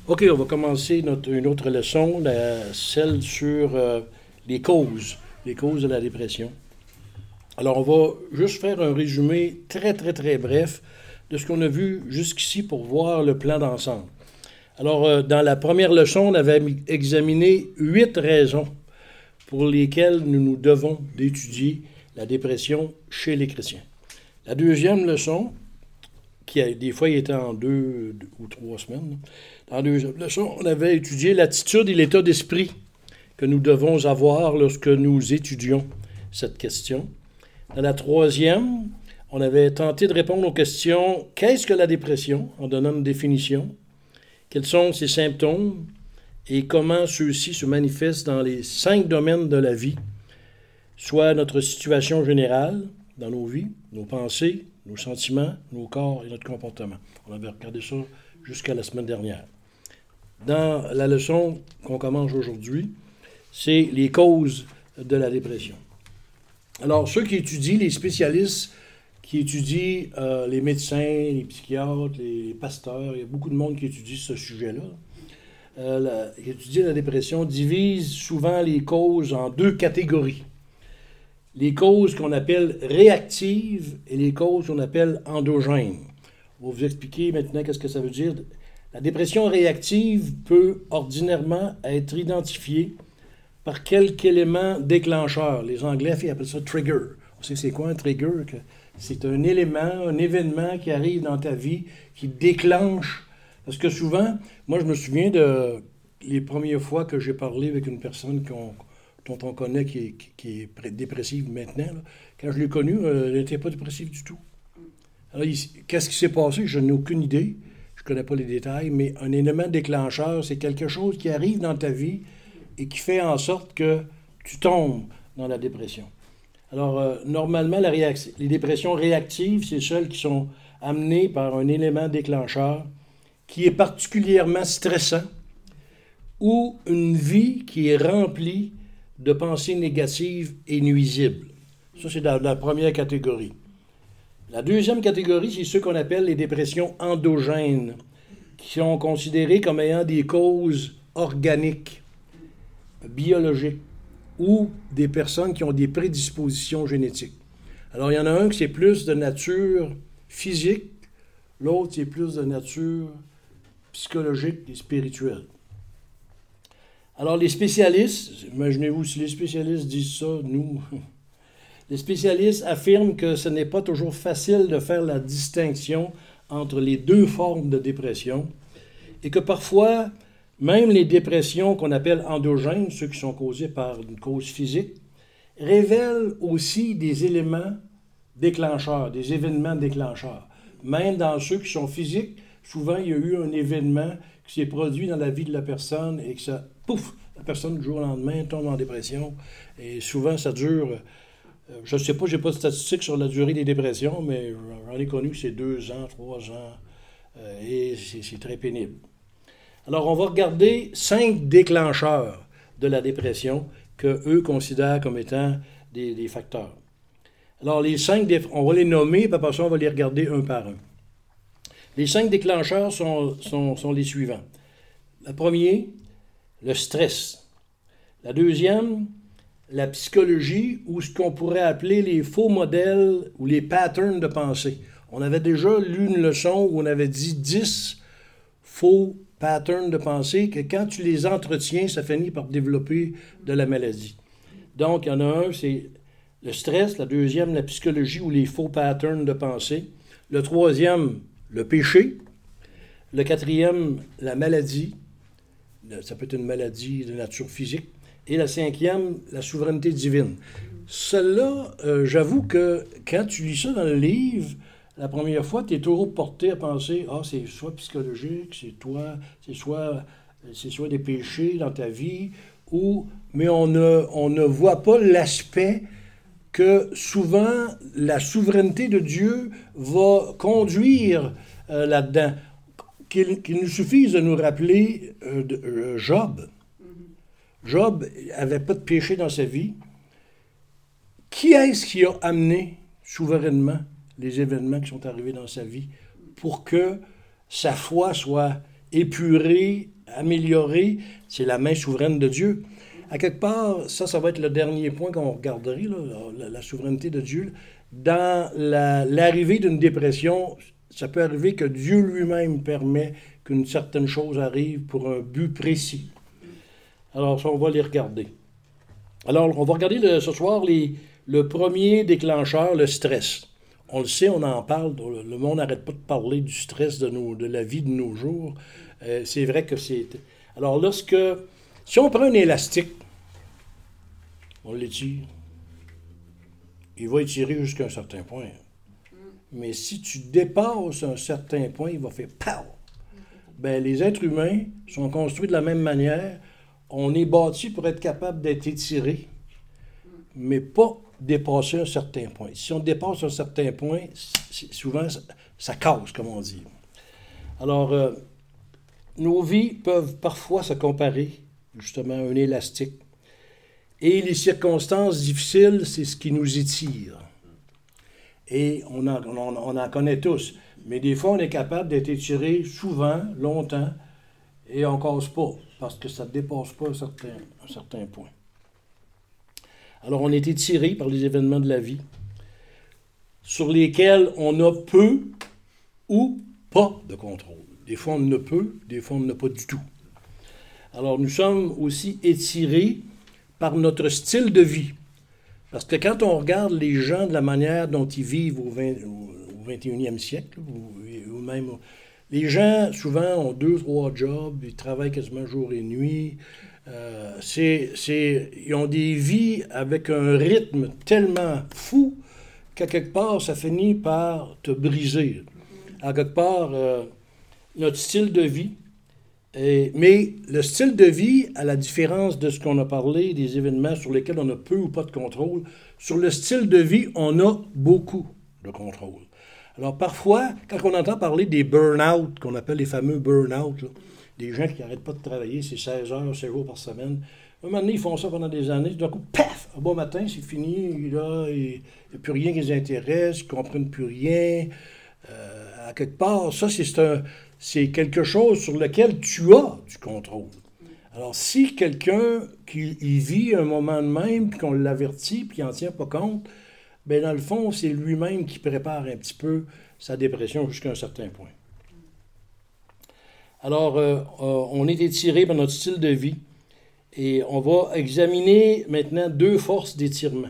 OK, on va commencer une autre leçon, celle sur les causes de la dépression. Alors, on va juste faire un résumé très, très, très bref de ce qu'on a vu jusqu'ici pour voir le plan d'ensemble. Alors, dans la première leçon, on avait examiné 8 raisons pour lesquelles nous nous devons d'étudier la dépression chez les chrétiens. La deuxième leçon, qui a, des fois il était en 2 ou 3 semaines, dans la deuxième leçon, on avait étudié l'attitude et l'état d'esprit que nous devons avoir lorsque nous étudions cette question. Dans la troisième, on avait tenté de répondre aux questions « Qu'est-ce que la dépression ?» en donnant une définition. Quels sont ses symptômes et comment ceux-ci se manifestent dans les 5 domaines de la vie, soit notre situation générale dans nos vies, nos pensées, nos sentiments, nos corps et notre comportement. On avait regardé ça jusqu'à la semaine dernière. Dans la leçon qu'on commence aujourd'hui, c'est les causes de la dépression. Alors, ceux qui étudient, les spécialistes qui étudient, les médecins, les psychiatres, les pasteurs, il y a beaucoup de monde qui étudie ce sujet-là, qui étudie la dépression, divisent souvent les causes en 2 catégories. Les causes qu'on appelle réactives et les causes qu'on appelle endogènes. Je vais vous expliquer maintenant qu'est-ce que ça veut dire. La dépression réactive peut ordinairement être identifiée par quelques éléments déclencheurs. Les Anglais appellent ça « trigger ». On sait c'est quoi un trigger? C'est un élément, un événement qui arrive dans ta vie, qui déclenche. Parce que souvent, moi je me souviens de les premières fois que j'ai parlé avec une personne dont on connaît qui est dépressive maintenant. Là. Quand je l'ai connue, elle n'était pas dépressive du tout. Alors, qu'est-ce qui s'est passé? Je n'ai aucune idée. Je ne connais pas les détails, mais un élément déclencheur, c'est quelque chose qui arrive dans ta vie et qui fait en sorte que tu tombes dans la dépression. Alors, normalement, les dépressions réactives, c'est celles qui sont amenées par un élément déclencheur qui est particulièrement stressant ou une vie qui est remplie de pensées négatives et nuisibles. Ça, c'est dans la première catégorie. La deuxième catégorie, c'est ceux qu'on appelle les dépressions endogènes, qui sont considérées comme ayant des causes organiques, biologiques, ou des personnes qui ont des prédispositions génétiques. Alors, il y en a un qui c'est plus de nature physique, l'autre c'est plus de nature psychologique et spirituelle. Alors, les spécialistes, imaginez-vous, si les spécialistes disent ça, nous, les spécialistes affirment que ce n'est pas toujours facile de faire la distinction entre les 2 formes de dépression et que parfois, même les dépressions qu'on appelle endogènes, ceux qui sont causés par une cause physique, révèlent aussi des éléments déclencheurs, des événements déclencheurs. Même dans ceux qui sont physiques, souvent il y a eu un événement qui s'est produit dans la vie de la personne et que ça, pouf, la personne du jour au lendemain tombe en dépression. Et souvent ça dure, je ne sais pas, je n'ai pas de statistiques sur la durée des dépressions, mais j'en ai connu que c'est 2 ans, 3 ans, et c'est très pénible. Alors, on va regarder 5 déclencheurs de la dépression qu'eux considèrent comme étant des facteurs. Alors, les 5, on va les nommer, puis après ça, on va les regarder un par un. Les 5 déclencheurs sont les suivants. Le premier, le stress. La deuxième, la psychologie, ou ce qu'on pourrait appeler les faux modèles ou les patterns de pensée. On avait déjà lu une leçon où on avait dit 10 faux patterns de pensée que quand tu les entretiens, ça finit par développer de la maladie. Donc, il y en a un, c'est le stress. La deuxième, la psychologie ou les faux patterns de pensée. Le troisième, le péché. Le quatrième, la maladie. Ça peut être une maladie de nature physique. Et la cinquième, la souveraineté divine. Celle-là, j'avoue que quand tu lis ça dans le livre, la première fois, tu es toujours porté à penser, c'est soit psychologique, c'est soit des péchés dans ta vie, mais on ne voit pas l'aspect que souvent la souveraineté de Dieu va conduire là-dedans. Qu'il nous suffise de nous rappeler Job. Job n'avait pas de péché dans sa vie. Qui est-ce qui a amené souverainement les événements qui sont arrivés dans sa vie pour que sa foi soit épurée améliorer, c'est la main souveraine de Dieu. À quelque part, ça va être le dernier point qu'on regarderait, là, la souveraineté de Dieu. Dans l'arrivée d'une dépression, ça peut arriver que Dieu lui-même permet qu'une certaine chose arrive pour un but précis. Alors, ça, on va les regarder. Alors, on va regarder ce soir le premier déclencheur, le stress. On le sait, on en parle, le monde n'arrête pas de parler du stress de la vie de nos jours. C'est vrai que c'est... Alors, si on prend un élastique, on l'étire, il va étirer jusqu'à un certain point. Mais si tu dépasses un certain point, il va faire « pow ». Bien, les êtres humains sont construits de la même manière. On est bâti pour être capable d'être étiré, mais pas dépasser un certain point. Si on dépasse un certain point, souvent, ça casse, comme on dit. Alors, nos vies peuvent parfois se comparer, justement, à un élastique. Et les circonstances difficiles, c'est ce qui nous étire. Et on en connaît tous. Mais des fois, on est capable d'être étiré souvent, longtemps, et on ne casse pas, parce que ça ne dépasse pas un certain point. Alors, on est étiré par les événements de la vie, sur lesquels on a peu ou pas de contrôle. Des fois, on en a peu, des fois, on n'en a pas du tout. Alors, nous sommes aussi étirés par notre style de vie. Parce que quand on regarde les gens de la manière dont ils vivent au 21e siècle, ou même... Les gens, souvent, ont 2-3 jobs, ils travaillent quasiment jour et nuit. Ils ont des vies avec un rythme tellement fou qu'à quelque part, ça finit par te briser. À quelque part, notre style de vie... mais le style de vie, à la différence de ce qu'on a parlé, des événements sur lesquels on a peu ou pas de contrôle, sur le style de vie, on a beaucoup de contrôle. Alors parfois, quand on entend parler des burn-out, qu'on appelle les fameux burn-out, là, des gens qui n'arrêtent pas de travailler, c'est 16 heures, 7 jours par semaine, un moment donné, ils font ça pendant des années, d'un coup, paf, un bon matin, c'est fini, là, il n'y a plus rien qui les intéresse, ils ne comprennent plus rien. À quelque part, ça, c'est quelque chose sur lequel tu as du contrôle. Alors, si quelqu'un qui vit un moment de même, puis qu'on l'avertit, puis qu'il n'en tient pas compte, bien, dans le fond, c'est lui-même qui prépare un petit peu sa dépression jusqu'à un certain point. Alors, on est étiré par notre style de vie, et on va examiner maintenant 2 forces d'étirement.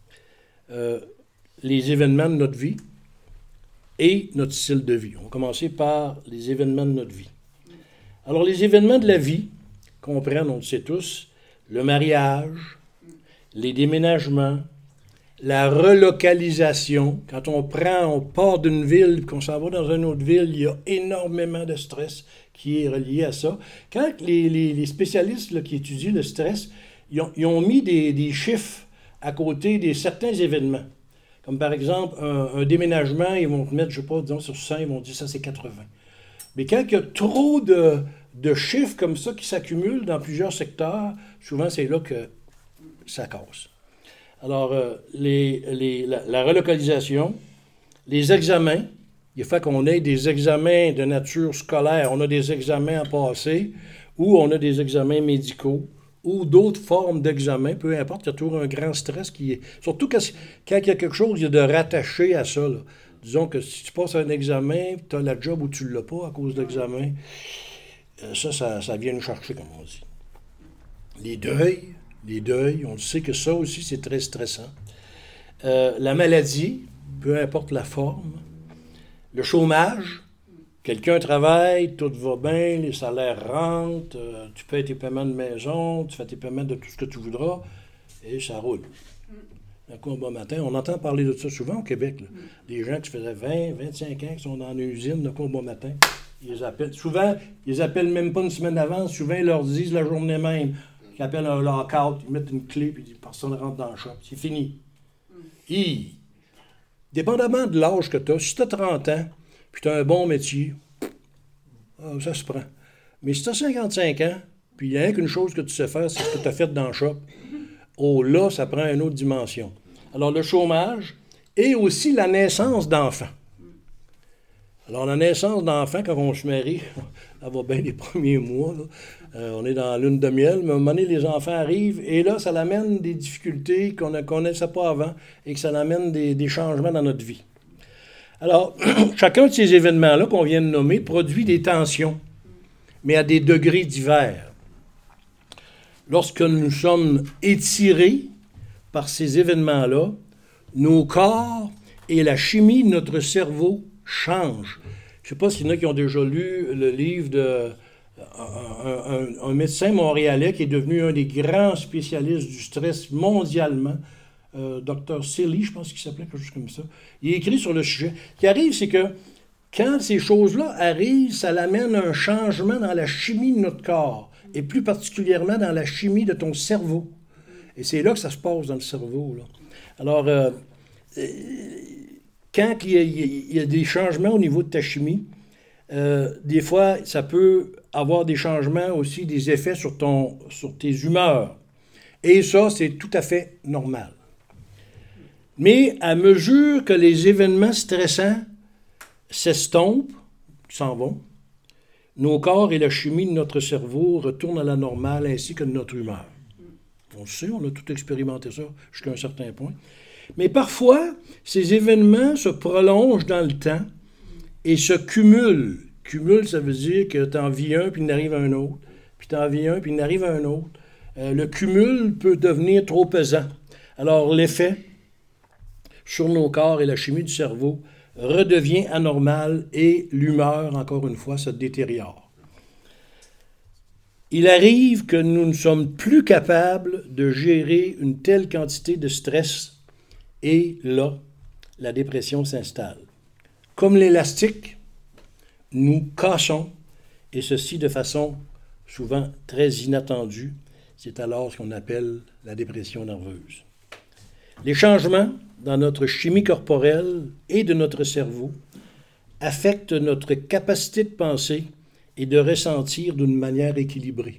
Les événements de notre vie, et notre style de vie. On va commencer par les événements de notre vie. Alors, les événements de la vie comprennent, on le sait tous, le mariage, les déménagements, la relocalisation. Quand on part d'une ville et qu'on s'en va dans une autre ville, il y a énormément de stress qui est relié à ça. Quand les spécialistes là, qui étudient le stress, ils ont mis des chiffres à côté de certains événements. Comme par exemple, un déménagement, ils vont te mettre, je ne sais pas, disons sur 100, ils vont dire ça, c'est 80. Mais quand il y a trop de chiffres comme ça qui s'accumulent dans plusieurs secteurs, souvent c'est là que ça casse. Alors, la relocalisation, les examens, il faut qu'on ait des examens de nature scolaire, on a des examens à passer, ou on a des examens médicaux, ou d'autres formes d'examen, peu importe, il y a toujours un grand stress qui est... Surtout quand il y a quelque chose, il y a de rattaché à ça. Là. Disons que si tu passes un examen, tu as la job ou tu ne l'as pas à cause de l'examen, ça vient nous chercher, comme on dit. Les deuils, on sait que ça aussi, c'est très stressant. La maladie, peu importe la forme. Le chômage, quelqu'un travaille, tout va bien, les salaires rentrent, tu payes tes paiements de maison, tu fais tes paiements de tout ce que tu voudras, et ça roule. Un coup, un bon matin, on entend parler de ça souvent au Québec. Là. Des gens qui faisaient 20, 25 ans, qui sont dans une usine, d'un coup, un bon matin, ils les appellent. Souvent, ils les appellent même pas une semaine d'avance, souvent, ils leur disent la journée même, ils appellent un lock-out, ils mettent une clé, puis personne ne rentre dans le shop. C'est fini. Dépendamment de l'âge que tu as, si tu as 30 ans, puis tu as un bon métier, ça se prend. Mais si tu as 55 ans, puis il n'y a rien qu'une chose que tu sais faire, c'est ce que tu as fait dans le shop, là, ça prend une autre dimension. Alors, le chômage et aussi la naissance d'enfants. Alors, la naissance d'enfants, quand on se marie, ça va bien les premiers mois, là. On est dans la lune de miel, mais à un moment donné, les enfants arrivent, et là, ça amène des difficultés qu'on ne connaissait pas avant, et que ça amène des changements dans notre vie. Alors, chacun de ces événements-là qu'on vient de nommer produit des tensions, mais à des degrés divers. Lorsque nous sommes étirés par ces événements-là, nos corps et la chimie de notre cerveau changent. Je ne sais pas s'il y en a qui ont déjà lu le livre d'un médecin montréalais qui est devenu un des grands spécialistes du stress mondialement, Dr. Seeley, je pense qu'il s'appelait, quelque chose comme ça. Il a écrit sur le sujet. Ce qui arrive, c'est que quand ces choses-là arrivent, ça amène un changement dans la chimie de notre corps, et plus particulièrement dans la chimie de ton cerveau. Et c'est là que ça se passe dans le cerveau, là. Alors, quand il y a des changements au niveau de ta chimie, des fois, ça peut avoir des changements aussi, des effets sur tes humeurs. Et ça, c'est tout à fait normal. Mais à mesure que les événements stressants s'estompent, s'en vont, nos corps et la chimie de notre cerveau retournent à la normale ainsi que de notre humeur. On le sait, on a tout expérimenté ça jusqu'à un certain point. Mais parfois, ces événements se prolongent dans le temps et se cumulent. Cumule, ça veut dire que tu en vis un, puis il arrive un autre. Puis tu en vis un, puis il arrive un autre. Le cumul peut devenir trop pesant. Alors, l'effet sur nos corps et la chimie du cerveau redevient anormal et l'humeur, encore une fois, se détériore. Il arrive que nous ne sommes plus capables de gérer une telle quantité de stress et là, la dépression s'installe. Comme l'élastique, nous cassons et ceci de façon souvent très inattendue. C'est alors ce qu'on appelle la dépression nerveuse. Les changements dans notre chimie corporelle et de notre cerveau affectent notre capacité de penser et de ressentir d'une manière équilibrée.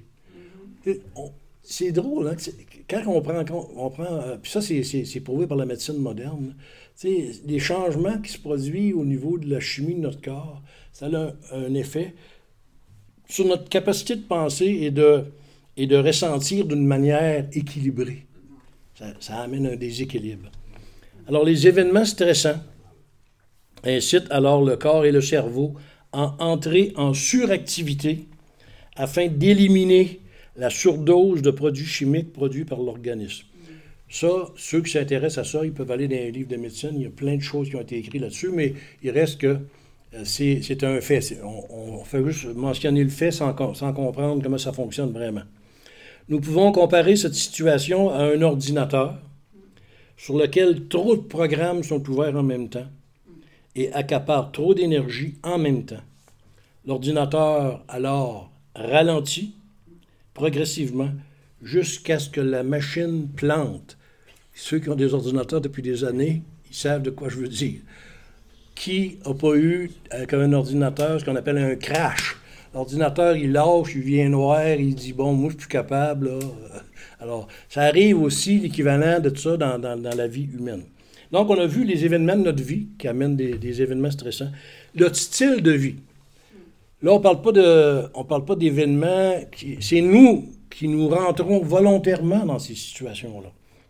C'est drôle, hein? Quand on prend puis ça, c'est prouvé par la médecine moderne, les changements qui se produisent au niveau de la chimie de notre corps, ça a un effet sur notre capacité de penser et de ressentir d'une manière équilibrée. Ça amène un déséquilibre. Alors, les événements stressants incitent alors le corps et le cerveau à entrer en suractivité afin d'éliminer la surdose de produits chimiques produits par l'organisme. Ça, ceux qui s'intéressent à ça, ils peuvent aller dans les livres de médecine. Il y a plein de choses qui ont été écrites là-dessus, mais il reste que c'est un fait. On fait juste mentionner le fait sans comprendre comment ça fonctionne vraiment. Nous pouvons comparer cette situation à un ordinateur sur lequel trop de programmes sont ouverts en même temps et accaparent trop d'énergie en même temps. L'ordinateur, alors, ralentit progressivement jusqu'à ce que la machine plante. Ceux qui ont des ordinateurs depuis des années, ils savent de quoi je veux dire. Qui n'a pas eu, comme un ordinateur, ce qu'on appelle un crash? L'ordinateur, il lâche, il vient noir, il dit « Bon, moi, je suis plus capable. » là. Alors, ça arrive aussi, l'équivalent de tout ça dans la vie humaine. Donc, on a vu les événements de notre vie qui amènent des événements stressants. Notre style de vie. Là, on parle pas d'événements, c'est nous qui nous rentrons volontairement dans ces situations-là.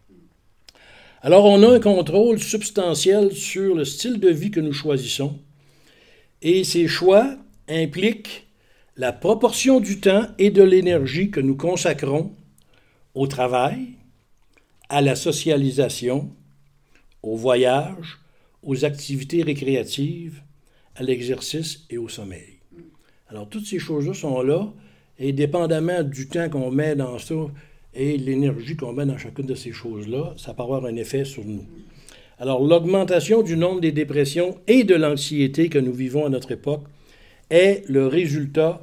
Alors, on a un contrôle substantiel sur le style de vie que nous choisissons et ces choix impliquent la proportion du temps et de l'énergie que nous consacrons au travail, à la socialisation, au voyage, aux activités récréatives, à l'exercice et au sommeil. Alors, toutes ces choses-là sont là, et dépendamment du temps qu'on met dans ça et l'énergie qu'on met dans chacune de ces choses-là, ça peut avoir un effet sur nous. Alors, l'augmentation du nombre des dépressions et de l'anxiété que nous vivons à notre époque est le résultat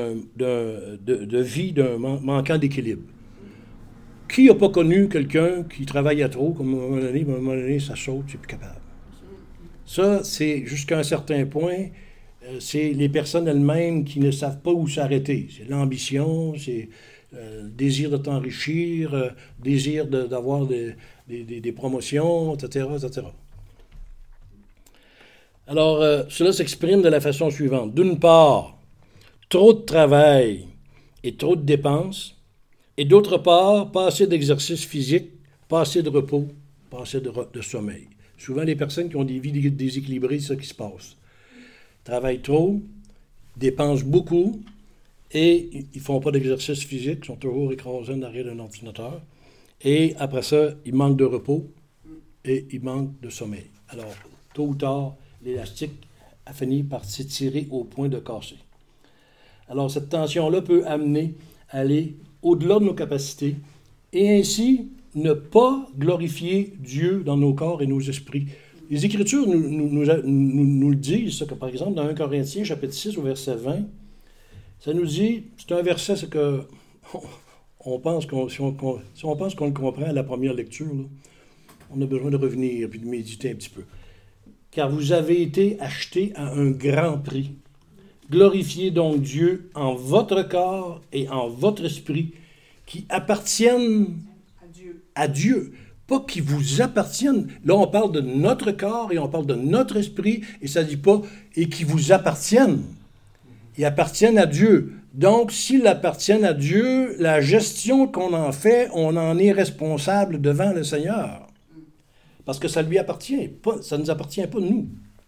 de vie d'un manquant d'équilibre. Qui n'a pas connu quelqu'un qui travaille à trop, comme à un moment donné, ça saute, c'est plus capable. Ça, c'est jusqu'à un certain point, c'est les personnes elles-mêmes qui ne savent pas où s'arrêter. C'est l'ambition, c'est le désir de t'enrichir, désir d'avoir des promotions, etc., etc. Alors, cela s'exprime de la façon suivante. D'une part, trop de travail et trop de dépenses, et d'autre part, pas assez d'exercice physique, pas assez de repos, pas assez de sommeil. Souvent, les personnes qui ont des vies déséquilibrées, c'est ça qui se passe. Travaillent trop, dépensent beaucoup, et ils ne font pas d'exercice physique, sont toujours écrasés derrière un ordinateur. Et après ça, ils manquent de repos et ils manquent de sommeil. Alors, tôt ou tard, l'élastique a fini par s'étirer au point de casser. Alors, cette tension-là peut amener à aller au-delà de nos capacités et ainsi ne pas glorifier Dieu dans nos corps et nos esprits. Les Écritures nous le disent, ça, que par exemple, dans 1 Corinthiens, chapitre 6, au verset 20, ça nous dit, c'est un verset, c'est que on pense si on pense qu'on le comprend à la première lecture, là, on a besoin de revenir et de méditer un petit peu. Car vous avez été achetés à un grand prix. Glorifiez donc Dieu en votre corps et en votre esprit qui appartiennent à Dieu. Pas qui vous appartiennent. Là, on parle de notre corps et on parle de notre esprit et ça ne dit pas et qui vous appartiennent. Ils appartiennent à Dieu. Donc, s'ils appartiennent à Dieu, la gestion qu'on en fait, on en est responsable devant le Seigneur. Parce que ça lui appartient, ça ne nous appartient pas, nous.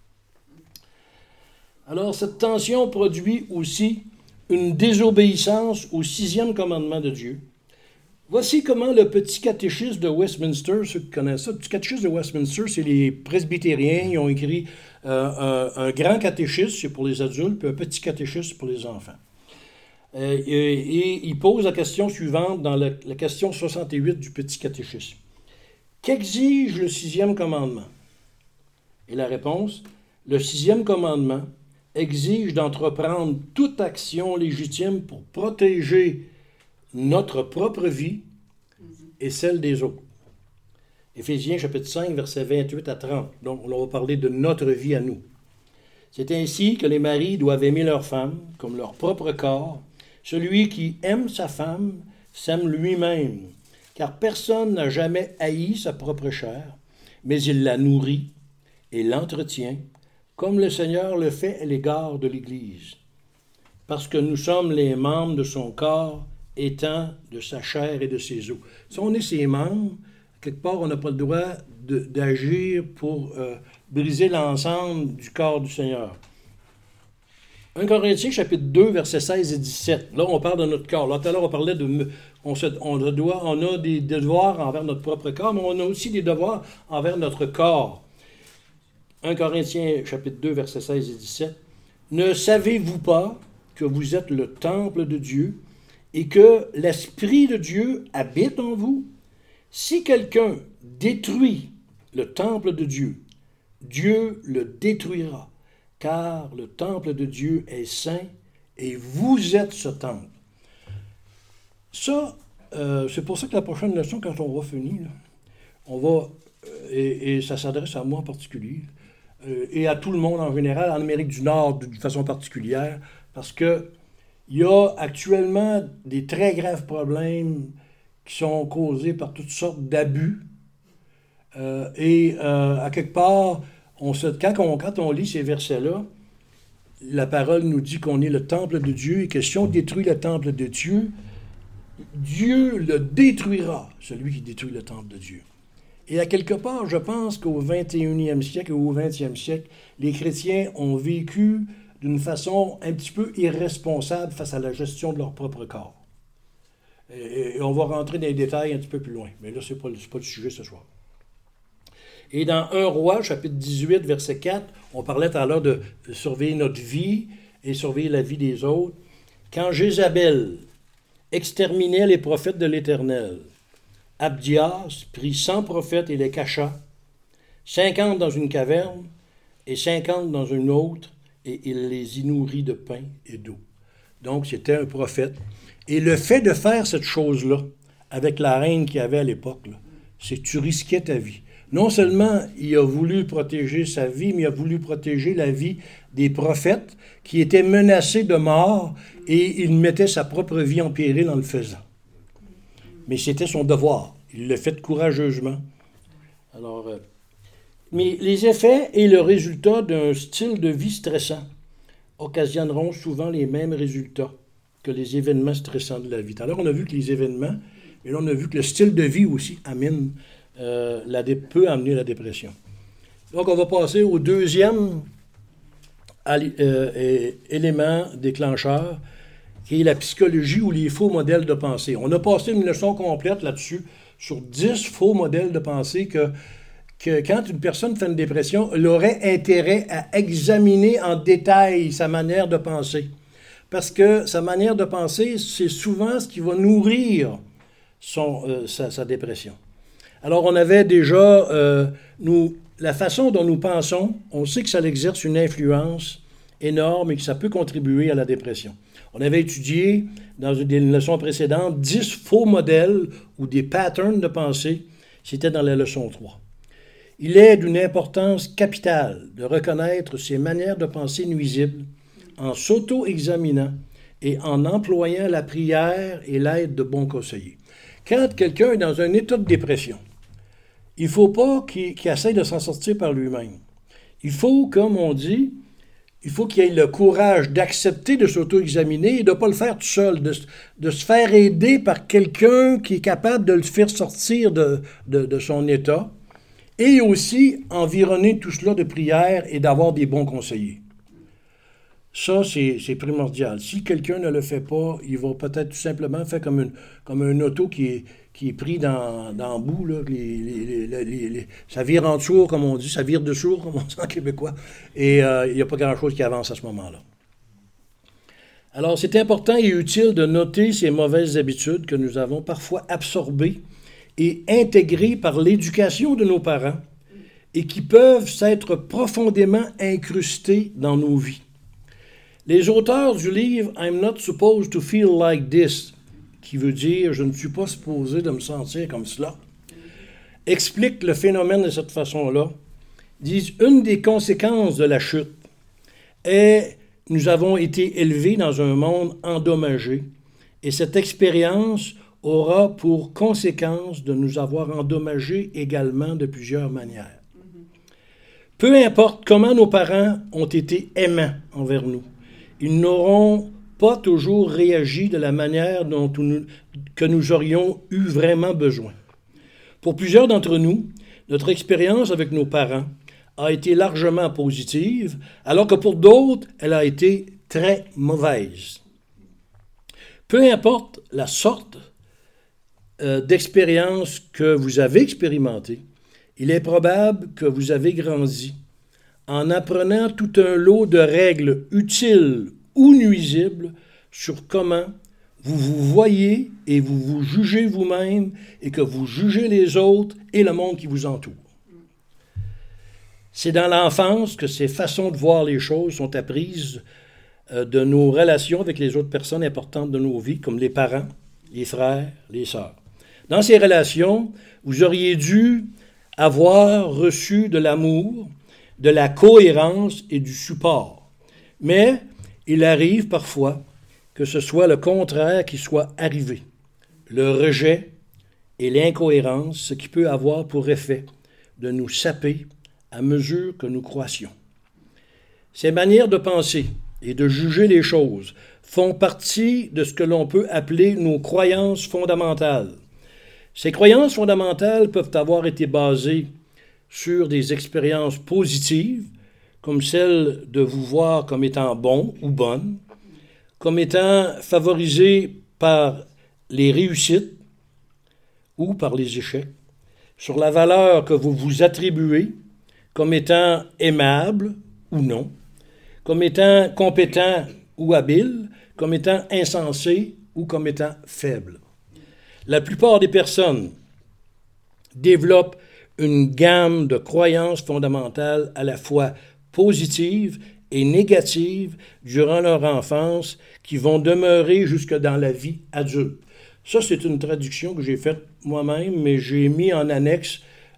Alors, cette tension produit aussi une désobéissance au 6e commandement de Dieu. Voici comment le petit catéchisme de Westminster, ceux qui connaissent ça, le petit catéchisme de Westminster, c'est les presbytériens, ils ont écrit un grand catéchisme, c'est pour les adultes, puis un petit catéchisme pour les enfants. Et il pose la question suivante dans la question 68 du petit catéchisme. Qu'exige le 6e commandement? Et la réponse, le 6e commandement exige d'entreprendre toute action légitime pour protéger notre propre vie et celle des autres. Éphésiens chapitre 5, versets 28 à 30. Donc, on va parler de notre vie à nous. C'est ainsi que les maris doivent aimer leur femme comme leur propre corps. Celui qui aime sa femme s'aime lui-même, car personne n'a jamais haï sa propre chair, mais il la nourrit et l'entretient, comme le Seigneur le fait à l'égard de l'Église, parce que nous sommes les membres de son corps, étant de sa chair et de ses os. Si on est ses membres, quelque part, on n'a pas le droit d'agir pour briser l'ensemble du corps du Seigneur. 1 Corinthiens, chapitre 2, versets 16 et 17. Là, on parle de notre corps. Là, tout à l'heure, on parlait on a des devoirs envers notre propre corps, mais on a aussi des devoirs envers notre corps. 1 Corinthiens, chapitre 2, versets 16 et 17. Ne savez-vous pas que vous êtes le temple de Dieu et que l'Esprit de Dieu habite en vous? Si quelqu'un détruit le temple de Dieu, Dieu le détruira, car le temple de Dieu est saint et vous êtes ce temple. Ça, c'est pour ça que la prochaine leçon, quand on va finir, on va, et ça s'adresse à moi en particulier, et à tout le monde en général, en Amérique du Nord de façon particulière, parce que il y a actuellement des très graves problèmes qui sont causés par toutes sortes d'abus. À quelque part, quand on lit ces versets-là, la parole nous dit qu'on est le temple de Dieu et que si on détruit le temple de Dieu, Dieu le détruira, celui qui détruit le temple de Dieu. Et à quelque part, je pense qu'au 21e siècle ou au 20e siècle, les chrétiens ont vécu d'une façon un petit peu irresponsable face à la gestion de leur propre corps. Et on va rentrer dans les détails un petit peu plus loin. Mais là, ce n'est pas le sujet ce soir. Et dans 1 Roi, chapitre 18, verset 4, on parlait tout à l'heure de surveiller notre vie et surveiller la vie des autres. Quand Jézabel exterminait les prophètes de l'Éternel, Abdias prit 100 prophètes et les cacha, 50 dans une caverne et 50 dans une autre, et il les y nourrit de pain et d'eau. Donc, c'était un prophète. Et le fait de faire cette chose-là, avec la reine qu'il y avait à l'époque, c'est que tu risquais ta vie. Non seulement il a voulu protéger sa vie, mais il a voulu protéger la vie des prophètes qui étaient menacés de mort et il mettait sa propre vie en péril en le faisant. Mais c'était son devoir. Il l'a fait courageusement. Alors, Mais les effets et le résultat d'un style de vie stressant occasionneront souvent les mêmes résultats que les événements stressants de la vie. Alors, on a vu que les événements, et là, on a vu que le style de vie aussi peut amener la dépression. Donc, on va passer au deuxième élément déclencheur, qui est la psychologie ou les faux modèles de pensée. On a passé une leçon complète là-dessus, sur 10 faux modèles de pensée que quand une personne fait une dépression, elle aurait intérêt à examiner en détail sa manière de penser. Parce que sa manière de penser, c'est souvent ce qui va nourrir sa dépression. Alors, on avait déjà, la façon dont nous pensons, on sait que ça exerce une influence énorme et que ça peut contribuer à la dépression. On avait étudié, dans une leçon précédente, 10 faux modèles ou des patterns de pensée. C'était dans la leçon 3. Il est d'une importance capitale de reconnaître ces manières de penser nuisibles en s'auto-examinant et en employant la prière et l'aide de bons conseillers. Quand quelqu'un est dans un état de dépression, il ne faut pas qu'il essaie de s'en sortir par lui-même. Il faut, comme on dit, il faut qu'il ait le courage d'accepter de s'auto-examiner et de ne pas le faire tout seul, de se faire aider par quelqu'un qui est capable de le faire sortir de son état, et aussi environner tout cela de prière et d'avoir des bons conseillers. Ça, c'est primordial. Si quelqu'un ne le fait pas, il va peut-être tout simplement faire comme un auto qui est pris dans le bout, là, ça vire en dessous, comme on dit, ça vire de sourd, comme on dit en québécois, et il n'y a pas grand-chose qui avance à ce moment-là. Alors, c'est important et utile de noter ces mauvaises habitudes que nous avons parfois absorbées et intégrées par l'éducation de nos parents et qui peuvent s'être profondément incrustées dans nos vies. Les auteurs du livre « I'm not supposed to feel like this », qui veut dire « je ne suis pas supposé de me sentir comme cela », expliquent le phénomène de cette façon-là, disent « une des conséquences de la chute est nous avons été élevés dans un monde endommagé et cette expérience aura pour conséquence de nous avoir endommagés également de plusieurs manières. Peu importe comment nos parents ont été aimants envers nous, ils n'auront pas toujours réagi de la manière que nous aurions eu vraiment besoin. Pour plusieurs d'entre nous, notre expérience avec nos parents a été largement positive, alors que pour d'autres, elle a été très mauvaise. Peu importe la sorte d'expérience que vous avez expérimentée, il est probable que vous avez grandi en apprenant tout un lot de règles utiles ou nuisibles sur comment vous vous voyez et vous vous jugez vous-même et que vous jugez les autres et le monde qui vous entoure. C'est dans l'enfance que ces façons de voir les choses sont apprises de nos relations avec les autres personnes importantes de nos vies, comme les parents, les frères, les sœurs. Dans ces relations, vous auriez dû avoir reçu de l'amour, de la cohérence et du support. Mais il arrive parfois que ce soit le contraire qui soit arrivé. Le rejet et l'incohérence, ce qui peut avoir pour effet de nous saper à mesure que nous croissions. Ces manières de penser et de juger les choses font partie de ce que l'on peut appeler nos croyances fondamentales. Ces croyances fondamentales peuvent avoir été basées sur des expériences positives, comme celle de vous voir comme étant bon ou bonne, comme étant favorisé par les réussites ou par les échecs, sur la valeur que vous vous attribuez comme étant aimable ou non, comme étant compétent ou habile, comme étant insensé ou comme étant faible. La plupart des personnes développent une gamme de croyances fondamentales à la fois positives et négatives durant leur enfance qui vont demeurer jusque dans la vie adulte. Ça, c'est une traduction que j'ai faite moi-même, mais j'ai mis en annexe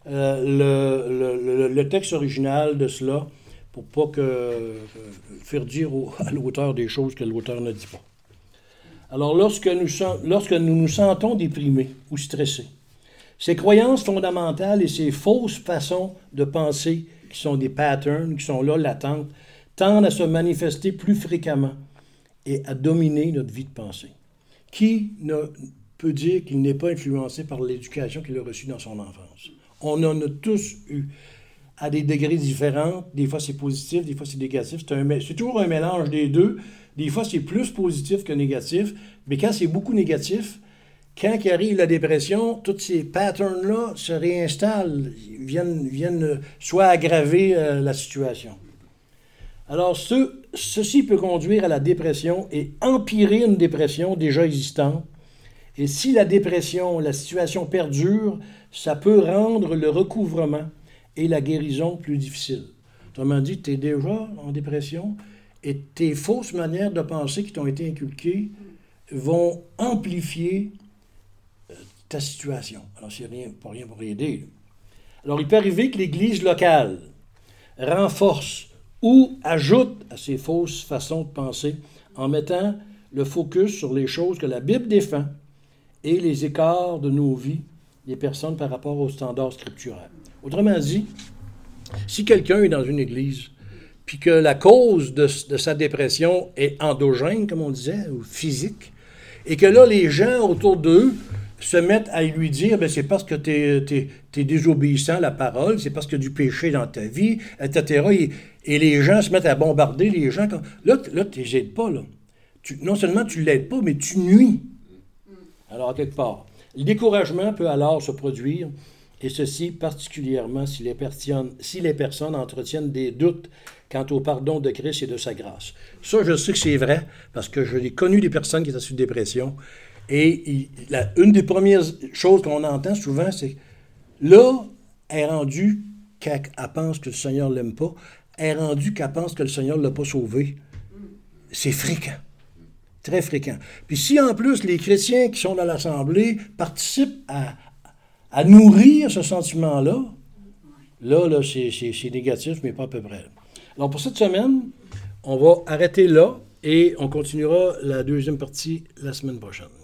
le texte original de cela pour pas faire dire à l'auteur des choses que l'auteur ne dit pas. Alors, lorsque nous nous sentons déprimés ou stressés, Ces croyances fondamentales et ces fausses façons de penser, qui sont des patterns, qui sont là, latentes, tendent à se manifester plus fréquemment et à dominer notre vie de pensée. Qui peut dire qu'il n'est pas influencé par l'éducation qu'il a reçue dans son enfance? On en a tous eu à des degrés différents. Des fois, c'est positif, des fois, c'est négatif. C'est toujours un mélange des deux. Des fois, c'est plus positif que négatif. Mais quand c'est beaucoup négatif, quand il arrive la dépression, tous ces patterns-là se réinstallent, viennent soit aggraver la situation. Alors, ceci peut conduire à la dépression et empirer une dépression déjà existante. Et si la dépression, la situation perdure, ça peut rendre le recouvrement et la guérison plus difficile. Autrement dit, tu es déjà en dépression et tes fausses manières de penser qui t'ont été inculquées vont amplifier ta situation. Alors, c'est pas rien pour aider. Alors, il peut arriver que l'Église locale renforce ou ajoute à ces fausses façons de penser en mettant le focus sur les choses que la Bible défend et les écarts de nos vies des personnes par rapport aux standards scripturaires. Autrement dit, si quelqu'un est dans une église, puis que la cause de sa dépression est endogène, comme on disait, ou physique, et que là, les gens autour d'eux se mettent à lui dire, c'est parce que tu es désobéissant à la parole, c'est parce qu'il y a du péché dans ta vie, etc. Et les gens se mettent à bombarder les gens. Là tu ne les aides pas. Là. Non seulement tu ne l'aides pas, mais tu nuis. Alors, à quelque part, le découragement peut alors se produire, et ceci particulièrement si les personnes entretiennent des doutes quant au pardon de Christ et de sa grâce. Ça, je sais que c'est vrai, parce que je l'ai connu des personnes qui étaient sous dépression, et une des premières choses qu'on entend souvent, c'est là, elle est rendue qu'elle pense que le Seigneur ne l'aime pas, elle est rendue qu'elle pense que le Seigneur ne l'a pas sauvée. C'est fréquent. Très fréquent. Puis si en plus les chrétiens qui sont dans l'Assemblée participent à nourrir ce sentiment-là, là c'est négatif, mais pas à peu près. Alors pour cette semaine, on va arrêter là et on continuera la deuxième partie la semaine prochaine.